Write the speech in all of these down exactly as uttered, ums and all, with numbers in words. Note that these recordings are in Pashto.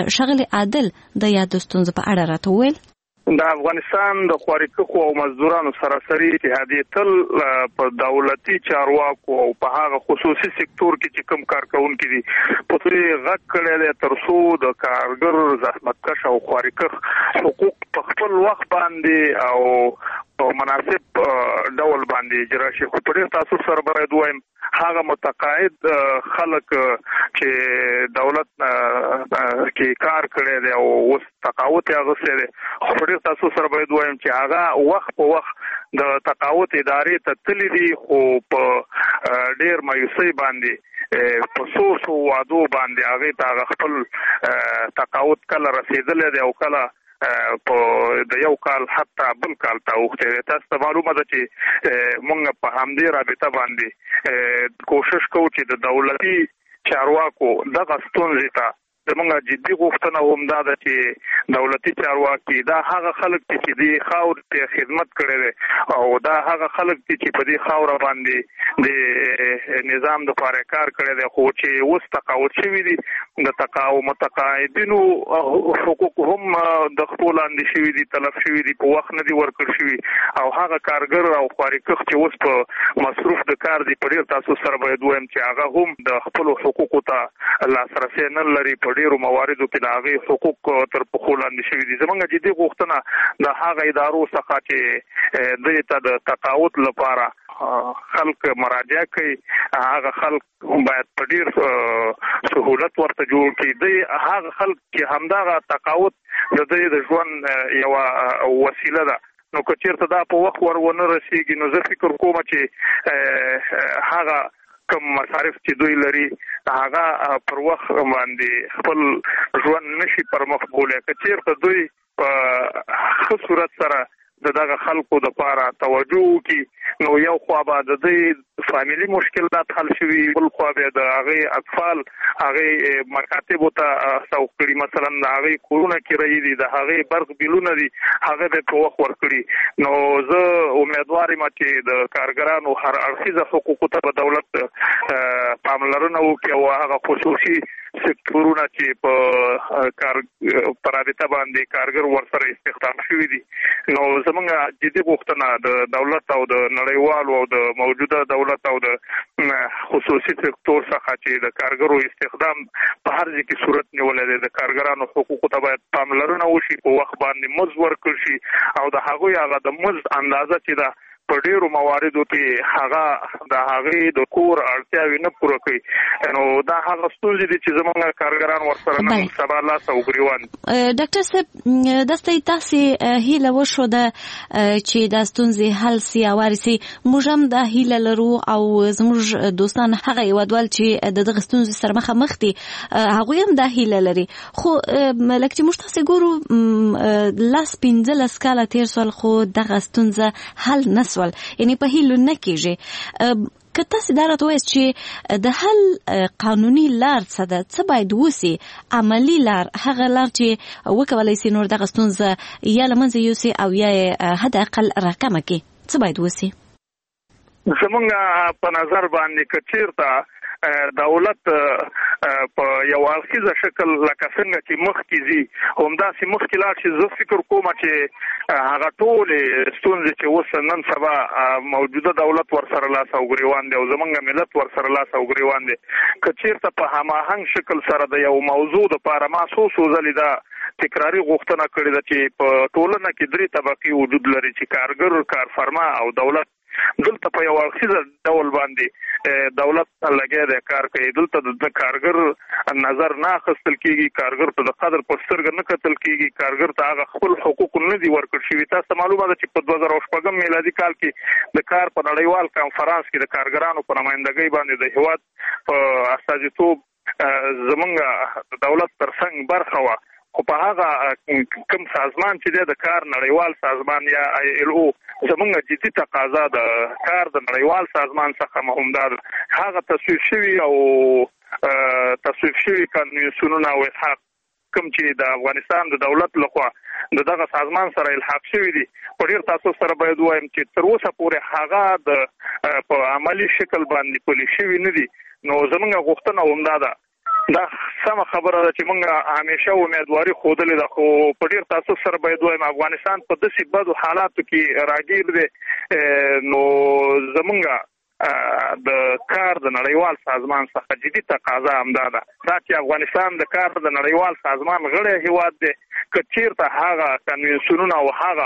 ښاغلي عادل د یاد ستونزو په اړه راته وویل. د افغانستان د خوارکښو او مزدورانو سراسري اتحادیې تل په دولتي چارواکو او په هغه خصوصي سکتور کې چې کوم کارکونکي دي په دې غږ کړی دی تر څو د کارګر زحمتکش او خوارکښ حقوق په خپل وخت باندې او مناسب ډول باندې اجرا شي. خو په ډېر تاسو سره باید وایم هغه متقاعد خلک چې دولت کې کار کړی دی او اوس تقاعد یې اخیستی دی، خو په ډېر تاسو سره باید وایم چې هغه وخت په وخت د تقاعد ادارې ته تللی دي، خو په ډېر مایوسۍ باندې په څو څو وعدو باندې هغې ته هغه خپل تقاعد کله رسېدلی دی او کله په د یو کال حتی بل کال ته اوښتی دی. تاسو ته معلومه ده چې موږ په همدې رابطه باندې کوشش کوو چې د دولتي چارواکو دغه ستونزې ته زموږ جدي غوښتنه هم دا ده چې دولتي چارواکي دا هغه خلک دي چې دې خاورې ته خدمت کړی دی او دا هغه خلک دي چې په دې خاوره باندې د نظام دپاره کار کړی دی، خو چې اوس تقاعد شوي دي د تقاعد متقاعدینو حقوق هم د خپلو لاندې شوي دي، تلف شوي دي، په وخت نه دي ورکړل شوي او هغه کارګر او خوارکښ چې اوس په مصروف د کار دي په ډېر تاسو سره باید ووایم چې هغه هم د خپلو حقوقو ته لاسرسی نه لري. په ډېرو مواردو کې د هغې حقوق تر پښو لاندې شوي دي. زموږ جدي غوښتنه د هغه ادارو څخه چې دوی ته د تقاعد لپاره خلک مراجعه کوي، هغه خلک باید په ډېر سهولت ورته جوړ کړي. دوی هغه خلک چې همدغه تقاعد د دوی د ژوند یوه وسیله ده، نو که چېرته دا په وخت ور ونه رسېږي نو زه فکر کوم چې هغه کم مصارف چې دوی لري هغه پر وخت باندې خپل ژوند نشي پر مخ بولی. که چېرته دوی په ښه صورت سره د دغه خلکو دپاره توجه وکړي نو یو خوا به د دوی فامیلي مشکلات حل شوي، بل خوا بیا د هغې اطفال هغې مکاتبو ته سوق کړي، مثلا د هغې کورونه کرایي دي، د هغې برق بیلونه دي، هغه به په وخت ورکړي. نو زه امیدوار یم چې د کارګرانو هر اړخیزه حقوقو ته به دولت پاملرنه وکړي او هغه خصوصي سکتورونه چې په کار په رابطه باندې کارګر ورسره استخدام شوي دي، نو زموږ جدي غوښتنه د دولت او د نړیوالو او د موجوده دولت او د خصوصي سکتور څخه چې د کارګرو استخدام په هر ځای کې صورت نیولی دی، د کارګرانو حقوقو ته باید پاملرنه وشي، په وخت باندې مزد ورکړل شي او د هغوی هغه د مزد اندازه چې ده په ډېرو مواردو کې هغه د هغې د کور اړتیاوې نه پوره کوي. نو دا هغه ستونزې دي چې زموږ کارګران ورسره نن سبا لاس او ګریوان. ډاکټر صاحب داسې تاسې هیله وښوده چې دا ستونزې حل سي او وارسي. موږ هم دا هیله لرو او زموږ دوستان هغه هېوادوال چې د دغه ستونزې سره مخامخ دي هغوی هم دا هیله لري، خو لکه چې موږ تاسې ګورو لس پنځلس کاله تېر سول خو دغه ستونزه حل نه سول، یعنی په هیلو نه کېږي. که تاسې دا راته وایاست چې د حل قانوني لار څه ده، څه باید وسي، عملي لار، هغه لار چې وکولی سي نور دغه ستونزه یا له منځه یوسي او یا یې حد اقل راکمه کړي، څه باید وسي؟ زموږ په نظر باندې که چېرته دولت په یو اړخیزه شکل لکه څنګه چې مخکې ځي همداسې مخکې لاړ شي، زه فکر کوم چې هغه ټولې ستونزې چې اوس نن سبا موجوده دولت ورسره لاس او ګریوان دی او زموږ ملت ورسره لاس او ګریوان دی، که چېرته په هماهنګ شکل سره د یو موضوع دپاره ما څو څو ځلې دا تکراري غوښتنه کړې ده چې په ټولنه کې درې طبقې وجود لري چې کارګر، کارفرما او دولت. دلته په یو اړخیزه ډول باندې دولت لګیا دی کار کوي، دلته د کارګر نظر نه اخیستل کېږي، کارګر ته د قدر په سترګه نه کتل کېږي، کارګر ته هغه خپل حقوق نه دي ورکړل شوي. تاسو ته معلومه ده چې په دوه زره شپږم میلادي کال کې د کار په نړیوال کنفرانس کې د کارګرانو په نمایندګۍ باندې د هېواد په استازیتوب زموږ دولت تر څنګ برخه وه، خو په هغه کوم سازمان چې دی د کار نړیوال سازمان یا آی ایل او زموږ جدي تقاضا د کار د نړیوال سازمان څخه مهم ده هغه تصویب شوي او تصویب شوي کنوینسیونونه او الحاق کوم چې د افغانستان د دولت لخوا د دغه سازمان سره الحاق شوي دي، په ډېر تاسو سره باید ووایم چې تر اوسه پورې هغه د په عملي شکل باندې پلي شوي نه دي. نو زموږ غوښتنه همدا ده دا سم خبره ده چې موږ همیشه امیدواري خوده ده خو په ډیر تاسو سره باید وایم افغانستان په داسې بدو حالاتو کې راګیر دی نو زمونږ د کار د نړیوال سازمان څخه جدي تقاضا همدا ده دا چې افغانستان د کار د نړیوال سازمان غړی هیواد دی که چیرته هغه کنوینسیونونه او هغه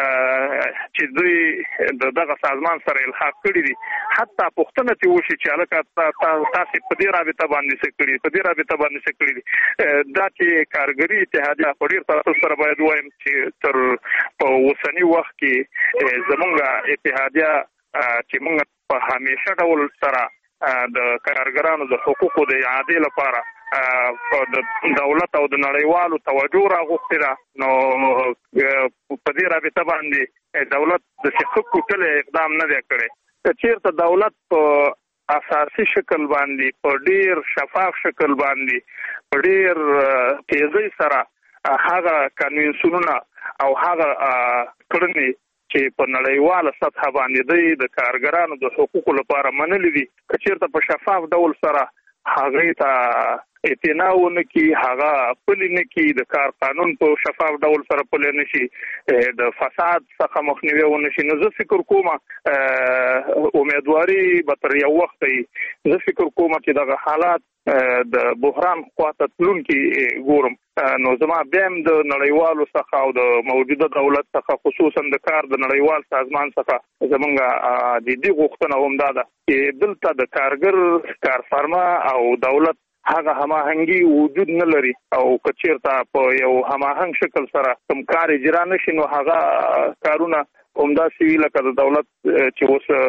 چې دوی دغه سازمان سره الحاق کړي دي حتی پوښتنه چې وشي چې هلکه تاسې په دې رابطه باندې څه کړي په دې رابطه باندې څه کړي دي دا چې کارګري اتحادیه په ډېر تاسو سره باید وایم چې تر په اوسني وخت کې زموږ اتحادیه چې موږ په همیشه ډول سره د کارګرانو د حقوقو د اعادې لپاره د دولت او د نړیوالو توجه راغوښتې ده نو په دې رابطه باندې دولت د څه کوټلې اقدام نه دی کړی چیرته دولت په اساسي شکل باندې په ډیر شفاف شکل باندې په ډیر تیزی سره هغه کنوینسیونونه او هغه کړنې چې په نړیواله سطح باندې د کارګرانو د حقوقو لپاره منلي دي که چیرته په شفاف ډول سره هغې ته اعتنا ونه کړي هغه پلي نه کړي د کار قانون په شفاف ډول سره پلی نه شي د فساد څخه مخنیوی ونه شي نو زه فکر کوم امیدواري به تر یو وخت زه فکر کوم چې دغه حالات د بحران خواته تلونکي ګورم نو زما بیا هم د نړیوالو څخه او د موجوده دولت څخه خصوصا د کار د نړیوال سازمان څخه زمونږ جدي غوښتنه همدا ده چې دلته د کارګر کارفرما او دولت هغه هماهنګي وجود نه لري او که چیرته په یو هماهنګ شکل سره کوم کار اجرا نشي نو هغه کارونه همداسې وي لکه د دولت چې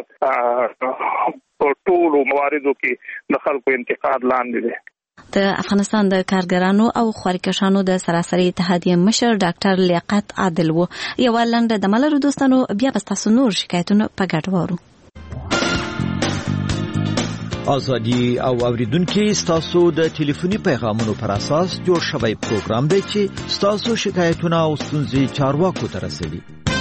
اوس په ټولو مواردو کې د خلکو انتقاد لاندې دی د افغانستان د کارګرانو او خوارکشانو د سراسري اتحادیې مشر ډاکټر لیاقت عادل وو یو لنډه د ملرو دوستانو بیا به تاسو نور شکایتونه په ګډه وارو ازادي او اوریدونکو ستاسو د ټلیفوني پیغامونو پر اساس جوړ شوی پروګرام دی چې ستاسو شکایتونه او ستونزې چارواکو ته رسوي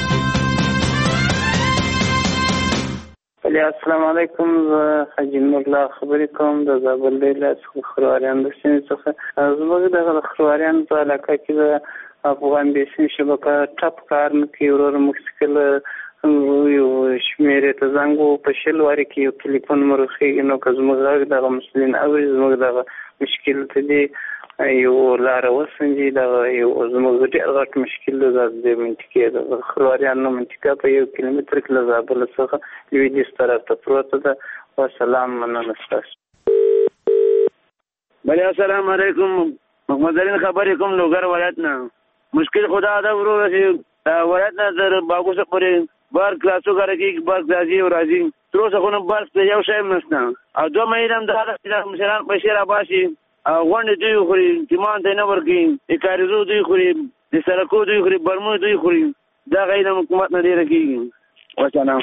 السلام علیکم حاجی مولا خبرې کوم د زابل ولایت خرواريان د سیمې څخه زموږ د خرواريان په علاقه کې د افغان بیسین شبکه ټاپ کار نه کوي ورور مشکل یو شمیرې ته زنګ په شل واره کې یو ټلیفون مرخي نو که زموږ د مسلمان او زموږ د مشکل ته دی یو لار وسنجي دا یو زموږ ډېر غټ مشکل ده د منطقې د خرواريان نو منطقه په یو کیلومتر کې له زابل څخه لویدیځ طرف ته پروت ده والسلام مننه تاسو بله السلام علیکم محمد علي خبرې کوم لوګر ولایت نه مشکل خدا دا ورو ولایت نه در باغوس پورې بار کلاسو غره بار راځي او راځي تر اوسه خو نه بار یو شی نشته او دوه مې هم دا د مشران په شیر اباسي غونډې دوی خوري تیمان ته نه ورکي کاریزو دوی خوري د سرکو دوی خوري برمو دوی خوري دا غیر حکومت نه ډیره کیږي وسلام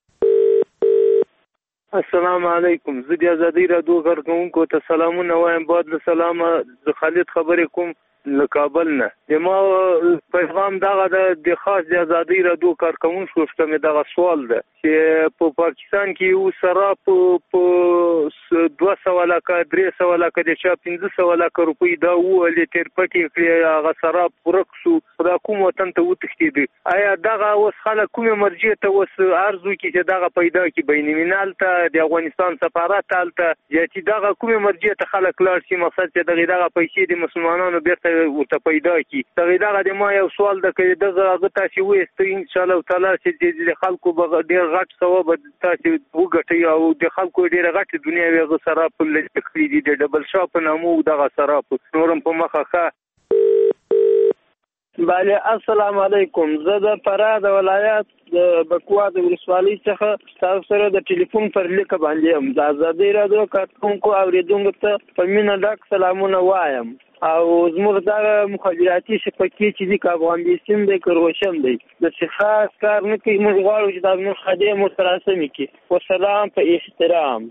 السلام علیکم زه د ازادي رادیو کارکونکو ته سلامونه وایم بعد له سلام زه خالد خبرې کوم له کابل نه د ما پیغام دغه د خاص د ازادي رادیو کارکونکو څخه مې دغه سوال ده چې په پاکستان کې یو سره په دوه سوه لکه درې سوه لکه د چا پنځه سوه لکه روپۍ دا ووهلې تېر پټې کړې هغه سراب ورک شو دا کوم وطن ته وتښتېدی آیا دغه اوس خلک کومې مرجع ته اوس عرض وکړي چې دغه پیدا کړي بین الملل ته د افغانستان سفارت هلته یا چې دغه کومې مرجع ته خلک لاړ شي مقصد چې دغې دغه پیسې د مسلمانانو بیرته ورته پیدا کړي دغې دغه د ما یو سوال ده که دغه هغه تاسې وایستئ انشاءالله تعالی چې د خلکو به ډېر غټ ثواب تاسې وګټئ او د خلکو ډېره غټې دنیا وي هغه سراب لږ کړي دي د ډبل شا په نامو دغه سراب نور هم په مخه ښه بله السلام علیکم زه د فراه د ولایت د بکوا د ولسوالۍ څخه تاسو سره د ټلیفون پر لیکه باندې یم د ازادي رادیو کارکونکو اوریدونکو ته په مینه ډک سلامونه وایم او زموږ دغه مخابراتي شبکې چې دي که افغان بیسیم دی که روشن دی داسې خاص کار نه کوي موږ غواړو چې دا زموږ خدمې ورسره سمې کړي والسلام په احترام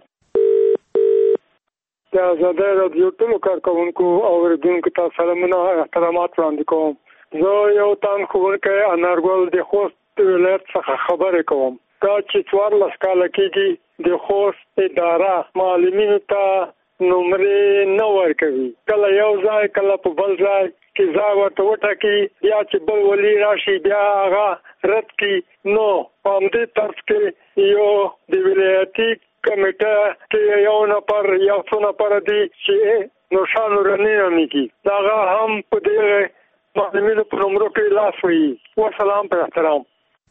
د ازادي رادیو ټولو کارکونکو اوریدونکو ته سلامونه احترامات وړاندې کوم زه یو تن ښوونکی انارګل د خوست ولایت څخه خبرې کوم دا چې څوارلس کاله کېږي د خوست اداره معلمینو ته نمرې نه ورکوي، کله یو ځای کله په بل ځای کې ځای ورته وټاکي، یا چې بل ولي راشي بیا هغه رد کړي. نو په همدې طرز کې یو د ولایتي کمیټه کې یو نفر یا څو نفر دي چې نوشانو رنې نامیږي، هغه هم په دې معلومینو په نمرو کې لاس وهي. وسلام په احترام.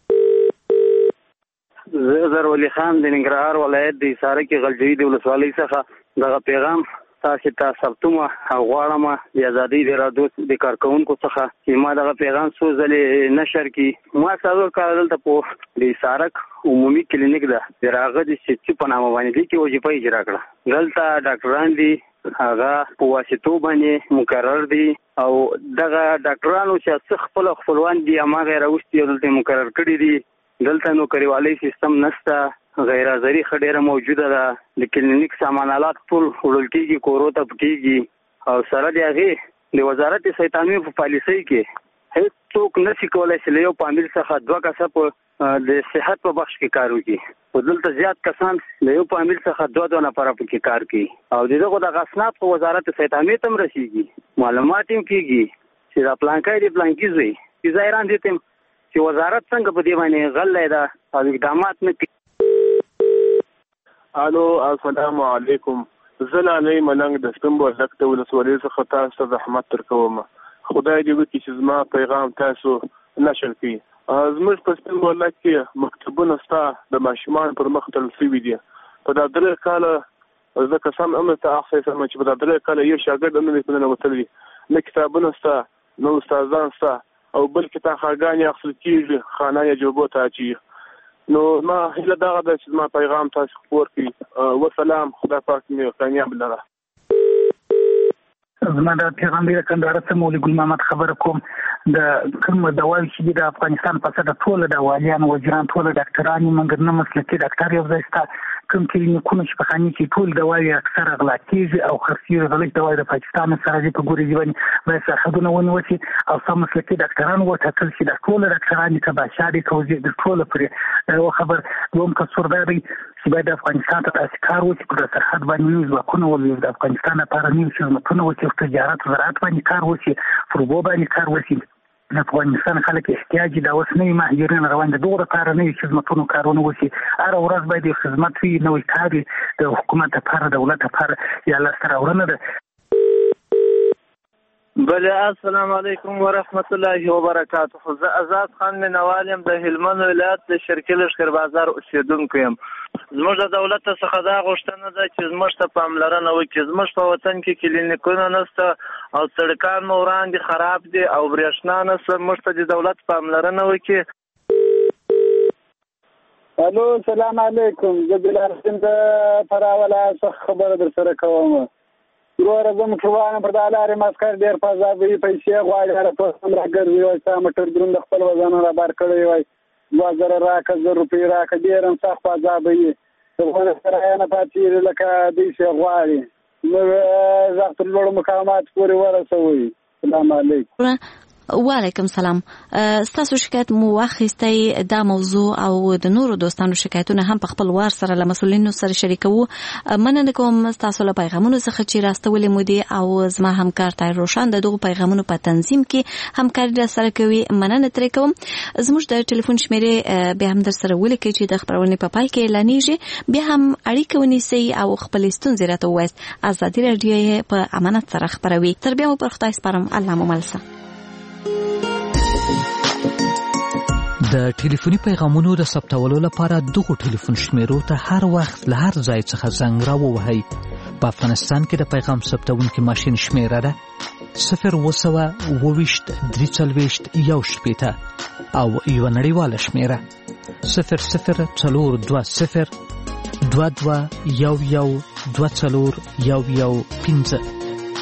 زه ظهور خان د ننګرهار ولایت د حصار کې غلجوي د ولسوالۍ څخه دغه پیغام تاسو ته ثبتومه او غواړم د ازادۍ د رادیو د کارکونکو څخه چې ما دغه پیغام څو ځلې نشر کړي. ما څلور کال دلته په د حصار عمومي کلینیک ده د راغه د سچ په نامه باندې کې وظیفه اجرا کړه. دلته ډاکټران دي هغه په واسطو باندې مقرر دي او دغه ډاکټرانو چې خپل خپلوان دي هغه غیر اوستي دلته مقرر کړي دي. دلته نو کریوالي سیستم نشته، غیر حاضری خډيره موجوده ده، د کلینیک سامانالات ټول وړل کېږي، کورو ته پکېږي او سره د هغې د وزارت صحت عامه په پالیسۍ کې هیڅ څوک نشي کولی چې له یو فامیل څخه دوه کسه په د صحت په بخش کې کار وکړي. خو دلته زیات کسان له یو فامیل څخه دوه دوه نفره پکې کار کوي او د دغو دغه اسناد په وزارت صحت عامه ته هم رسېږي، معلومات هم کېږي چې دا پلانکی دی پلانکي زوی چې ظاهران دي ته چې وزارت څنګه په دې باندې غلی ده او اقدامات نه کوي. الو السلام علیکم. زه نانی ملنګ د سپین بولدک د ولسوالۍ څخه تاسو ته زحمت درکوم. خدای دې وکړي چې زما پیغام تاسو نشر کړئ. زموږ په سپین بولدک کې مکتبونه شته د ماشومان پر مخ تړل شوي دي. په دا درې کاله زه قسم هم ته اخلم چې په دا درې کاله یو شاګرد هم نه پنه وتلی، نه کتابونه شته، نه استادان شته او بل کتاب خاګانی اخلي کیږي خانه جوبو ته اچي. نو ما هله دا غدا چې ما پیغام تاسو خبر کړي. وسلام، خدا پاک مې کامیاب لره. زما د پیغام د کندهار څخه مولوی ګل محمد خبر کوم. د کوم دواوی چې د افغانستان په سره ټول د والیان وجران ټول ډاکټران منګر نه مسلکي ډاکټر یو ځای ستا کوم کلینیکونه چې په خاني کې ټول دواوی اکثر غلا کیږي او خرڅي غلط دواوی د پاکستان سره د په ګوري ځواني وایي سرحدونه ونیوي او سم مسلکي ډاکټران وټاکل شي. د ټول ډاکټران ته بشاري توزیع د ټول پرې او خبر دوم کسور دی چې باید افغانستان ته تاسو کار وکړي په سرحد باندې نیوز وکونه ولې د افغانستان لپاره نیوز خدمتونه وکړي، تجارت زراعت باندې کار وکړي، فروبو باندې کار وکړي. د افغانستان خلک احتیاج دا اوس نه مهاجرین روان دي، دغه لپاره نه خدمتونو کارونه وکړي. هر ورځ باید خدمت وي، نوې کار د حکومت لپاره دولت لپاره یا لاسته راوړنه ده. بله السلام علیکم ورحمت الله وبرکاته. زه آزاد خان منوال یم، د هلمند ولایت د شرقي لښکر بازار اوسیدونکی یم. زموږ د دولت څخه دا غوښتنه ده چې زموږ ته پاملرنه وکړي. زموږ په وطن کې کلینیکونه نشته او سړکان مو وړاندې خراب دي او برېښنا نشته. موږ ته د دولت پاملرنه وکړي. الو سلام علیکم. زه بلال حسین د فراه ولایت څخه خبره در سره کوم. وروره زموږ کلیوالان پر دا لارې مسکر ډېر فضابوي، پیسې غواړي، هره پوسټ راګرځي وایي ستا موټر دروند د خپل وزن رابار کړی وایي دوه زره راکړه، زر روپۍ راکړه، ډېر هم سخت فضابوي. د افغانستان کرایه نه پاتې لکه دوی چې غواړي. موږ غږ تر لوړو مقاماتو پورې ورسوئ. سلام علیکم. وعلیکم سلام. ستاسو شکایت مو واخیستی، دا موضوع او د نورو دوستانو شکایتونه هم په خپل وار سره له مسؤلینو سره شریکوو. مننه کوم ستاسو له پیغامونو څخه چې راستولې مو دي او زما همکار طاهر روشن د دغو پیغامونو په تنظیم کې همکاري را سره کوي. مننه ترې کوم. زموږ د ټلیفون شمیرې بیا هم در سره ولیکئ چې د خپرونې په پای کې اعلانیږي. بیا هم اړیکه ونیسئ او خپلې ستونزې راته ووایاست. ازادي راډیو یې په امانت سره خپروي. تر بیا مو پر خدای سپارم. الله مو مل شه. د ټلیفوني پیغامونو د ثبتولو لپاره دغو ټلیفون شمیرو ته هر وخت له هر ځای څخه زنګ راووهئ. په افغانستان کې د پیغام ثبتونکي ماشین شمیره ده صفر اووه سوه اووه ویشت درې څلوېښت یو شپېته او یوه نړیواله شمیره صفر صفر څلور دوه صفر دوه دوه یو یو دوه څلور یو یو پنځه.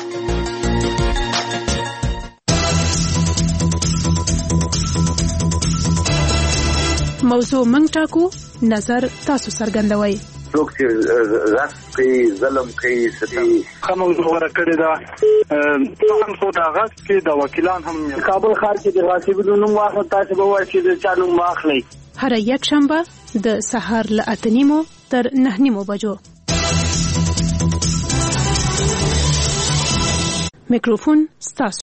موضوع منږ ټاکو، نظر تاسو څرګندوئ. څوک چې غصب کوي، ظلم کوي، ستم ښه موضوع غوره کړې ده. هم خو د غصب کې د وکیلان هم کابل ښار کې د غاصبینو نوم واخلئ، تاسو به وایئ چې د چا نوم واخلئ. هره یک شنبه د سهار له اته نیمو تر نه نیمو بجو میکروفون ستاسو.